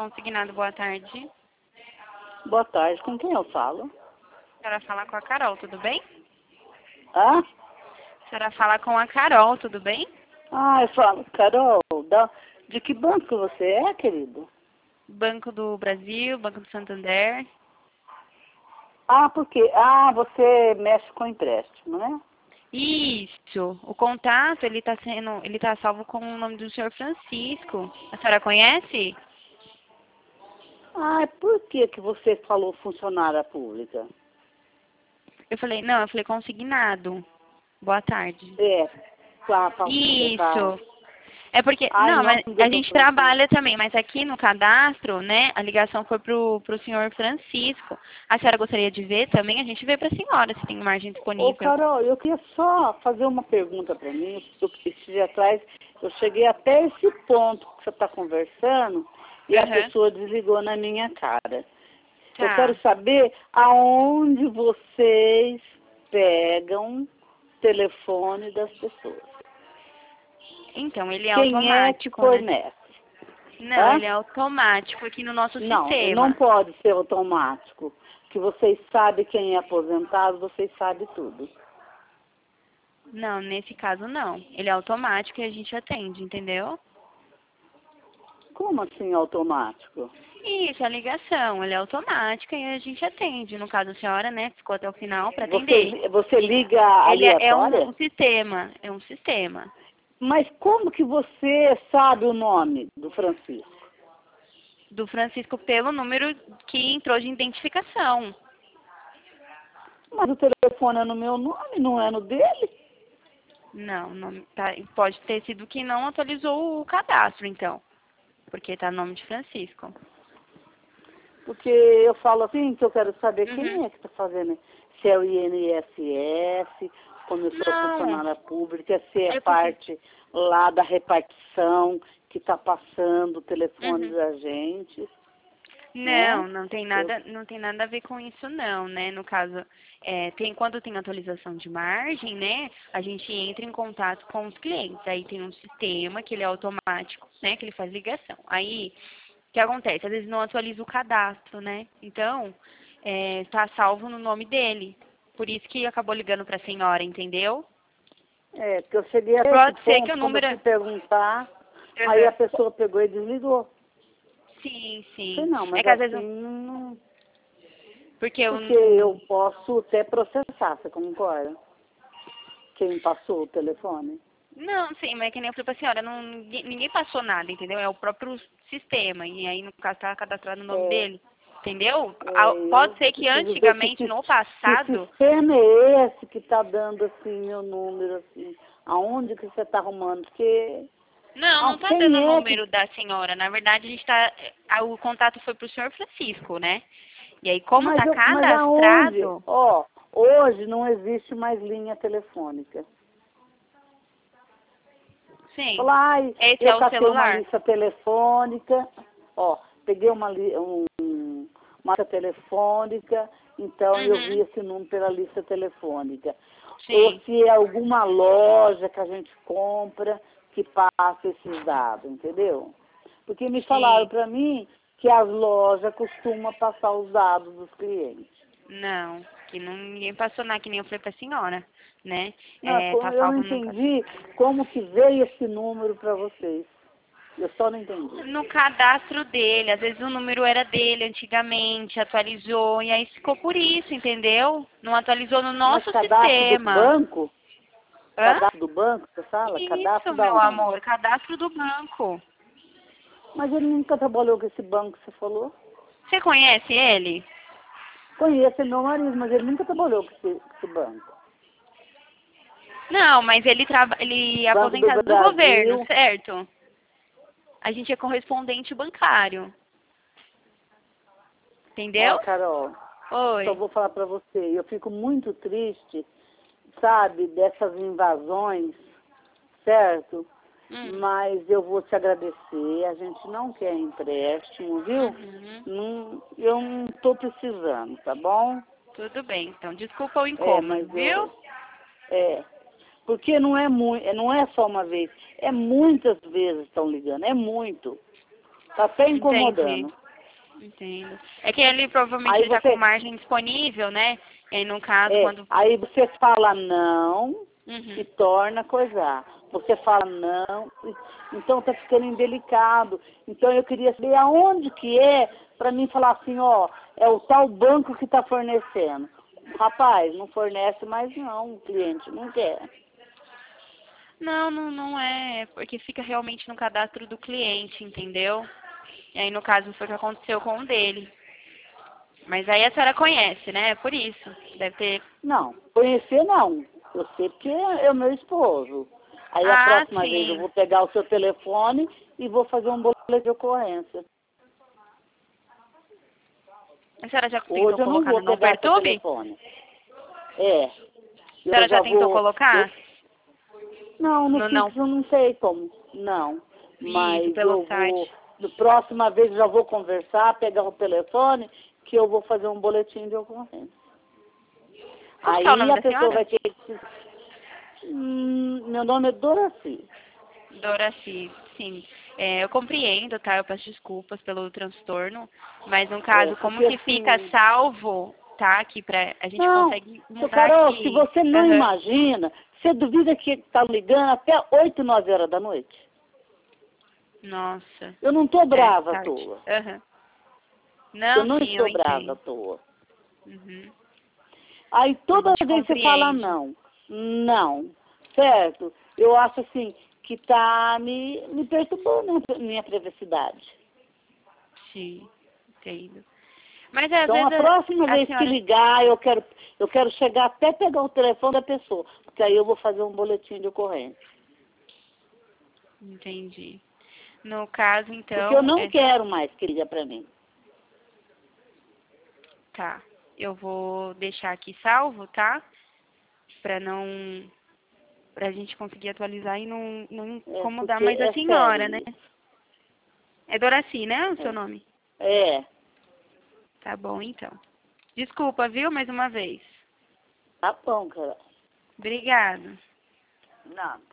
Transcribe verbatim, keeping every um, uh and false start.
consignado, boa tarde. Boa tarde, com quem eu falo? A senhora fala com a Carol, tudo bem? Hã? A senhora fala com a Carol, tudo bem? Ah, eu falo, Carol, da, de que banco você é, querido? Banco do Brasil, Banco do Santander. Ah, porque, ah, você mexe com empréstimo, né? Isso, o contato, ele tá sendo, ele tá salvo com o nome do senhor Francisco. A senhora conhece? Ah, por que que você falou funcionária pública? Eu falei, não, eu falei consignado. Boa tarde. É, tá, tá, tá. Isso. É porque, Ah, em não, mas nome a do gente Francisco. trabalha também, mas aqui no cadastro, né, a ligação foi pro, pro senhor Francisco. A senhora gostaria de ver também? A gente vê pra senhora se tem margem Ô, disponível. Carol, eu queria só fazer uma pergunta para mim. Eu, esse dia atrás, eu cheguei até esse ponto que você está conversando e a Aham. pessoa desligou na minha cara. Eu Tá. quero saber aonde vocês pegam o telefone das pessoas. Então, ele é Quem é que automático, né? fornece? Não, Hã? ele é automático aqui no nosso Não, não sistema. pode ser automático. Que vocês sabem quem é aposentado, vocês sabem tudo. Não, nesse caso não. Ele é automático e a gente atende, entendeu? Como assim automático? Isso, a ligação, ele é automática e a gente atende. No caso, a senhora, né, ficou até o final para atender. Você, você liga Ele é é um, aleatória? um sistema, é um sistema. Mas como que você sabe o nome do Francisco? Do Francisco pelo número que entrou de identificação. Mas o telefone é no meu nome, não é no dele? Não, não tá, pode ter sido que não atualizou o cadastro, então. Porque tá no nome de Francisco. Porque eu falo assim, que eu quero saber Uhum. quem é que está fazendo. Se é o I N S S, como eu sou Não, funcionária pública, se é é porque... parte lá da repartição que está passando o telefone Uhum. da gente, né? Não, não tem Eu, nada, não tem nada a ver com isso não, né? No caso, é, tem, quando tem atualização de margem, né? A gente entra em contato com os clientes. Aí tem um sistema que ele é automático, né? Que ele faz ligação. Aí, o que acontece? Às vezes não atualiza o cadastro, né? Então, está salvo no nome dele. Por isso que acabou ligando para a senhora, entendeu? é, porque eu cheguei a esse Pode ser que o ponto, quando eu número... fui perguntar, aí Uhum. a pessoa pegou e desligou. Sim, Falei, sim. não, É mas que às vezes... assim, não- não, Porque o, porque o eu posso até processar, você concorda? Quem passou o telefone? Não, sim, mas é que nem eu falei pra senhora, não, ninguém, ninguém passou nada, entendeu? É o próprio sistema, e aí no caso tá cadastrado o nome É, dele, entendeu? é, A- Pode eu ser que preciso ver que, antigamente, sis- no que passado, sistema é esse que está dando assim meu número, assim, aonde que você está arrumando? Porque não, ah, não tá dando o quem é que. número da senhora, na verdade a gente tá, a- o contato foi pro senhor Francisco, né? E aí como Mas, tá eu, mas aonde? cadastrado, Ó, hoje não existe mais linha telefônica. sim, Falar, ai, esse eu é o catei uma celular. lista telefônica, ó, peguei uma, li- um, uma lista telefônica, então eu vi Uhum, esse número pela lista telefônica. Ou sim, se é alguma loja que a gente compra que passa esses dados, entendeu? Porque me falaram sim. para mim que as lojas costumam passar os dados dos clientes. Não, que não, ninguém passou nada, que nem eu falei pra senhora, né? Não, É, como tá eu não salvo no cadastro. entendi como que veio esse número para vocês. Eu só não entendi. No cadastro dele, às vezes o número era dele antigamente, atualizou, e aí ficou por isso, entendeu? Não atualizou no Mas nosso cadastro do sistema. banco? Hã? Cadastro do banco, você fala? Isso, Cadastro da meu onde? amor, cadastro do banco. Mas ele nunca trabalhou com esse banco que você falou. Você conhece ele? Conheço ele meu marido, mas ele nunca trabalhou com esse, com esse banco. Não, mas ele, traba... ele é Banco do aposentado do governo, Brasil. certo? A gente é correspondente bancário. Ó, Entendeu? Carol, só Oi. vou falar pra você. Eu fico muito triste, sabe, dessas invasões, certo? Hum. Mas eu vou te agradecer. A gente não quer empréstimo, viu? Uhum. Não, eu não estou precisando, tá bom? Tudo bem, então. Desculpa o É, incômodo, mas viu? eu. É. Porque não é muito, não é só uma vez. É muitas vezes estão ligando. É muito. Tá até Entendi. incomodando. Entendo. É que ele provavelmente Aí está você- com margem disponível, né? E aí, no caso, É, quando... aí você fala não Uhum. e torna a coisar. Você fala não, e- então tá ficando indelicado. Então eu queria saber aonde que é para mim falar assim, ó, é o tal banco que está fornecendo. Rapaz, não fornece mais não, o cliente não quer. Não, não, não é, porque fica realmente no cadastro do cliente, entendeu? E aí, no caso, foi o que aconteceu com o dele. Mas aí a senhora conhece, né? Por isso. Deve ter... Não, conhecer não. Eu sei porque é o meu esposo. Aí a Ah, próxima vez eu sim. vou pegar o seu telefone e vou fazer um boletim de ocorrência. A senhora já tentou Hoje eu não colocar no vou Não pegar seu Perturbe? telefone. É. A senhora Eu já já tentou vou. colocar? eu- Não, no No não. fixo eu não sei como. Não. Isso, Mas pelo eu vou. site. Na próxima vez eu já vou conversar, pegar o telefone, que eu vou fazer um boletim de ocorrência. Como que é o Aí nome a da pessoa senhora? vai ter que. Hum, meu nome é Doraci. Doraci, sim. É, eu compreendo, tá? Eu peço desculpas pelo transtorno, mas no É, caso, como porque que fica assim. salvo, tá? Que pra, a gente Não, consegue seu mudar Carol, se aqui. você não Aham. imagina, você duvida que está ligando até oito, nove horas da noite? Nossa, Eu não estou é brava à tarde. toa. Aham. Eu Não, não sim, eu estou brava à entendo. toa. Uhum. Aí A toda gente vez você fala compreende. não, não, certo? Eu acho assim que está me, me perturbando a minha privacidade. Sim, entendo. Mas às Então a vezes próxima a, a vez que senhora... ligar, eu quero, eu quero chegar até pegar o telefone da pessoa, porque aí eu vou fazer um boletim de ocorrência. Entendi. No caso, Porque eu então, não é... quero mais que liga para mim. Tá. Eu vou deixar aqui salvo, tá? Pra não... Pra gente conseguir atualizar e não, não É, incomodar porque mais a é sério senhora, né? isso. É Doraci, né? O seu nome? É, Tá bom, então. Desculpa, viu? Mais uma vez. tá bom, cara. Obrigada. Não.